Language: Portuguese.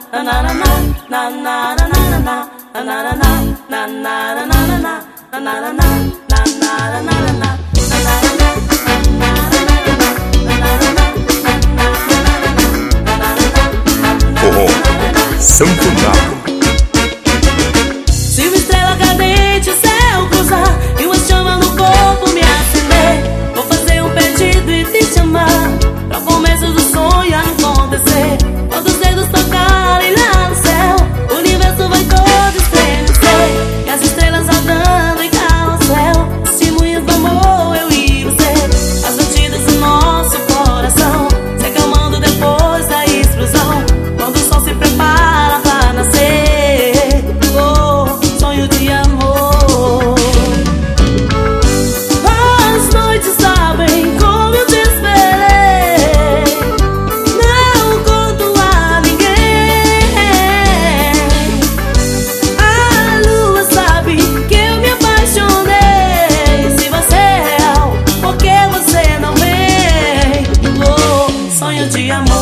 Sanfonado. Se uma estrela cadente o céu cruzar e uma chama no corpo me acender, vou fazer um pedido e te chamar pra o começo do sonho acontecer. Quando os dedos tocarem lá no céu, o universo vai todo estremecer e as estrelas rodando em carrossel, testemunhas do amor, eu e você. As batidas do nosso coração se acalmando depois da explosão, quando o sol se prepara pra nascer. Oh, sonho de amor. As noites sabem como eu te esperei, não conto a ninguém. A lua sabe que eu me apaixonei. Se você é real, por que você não vem? Oh, sonho de amor.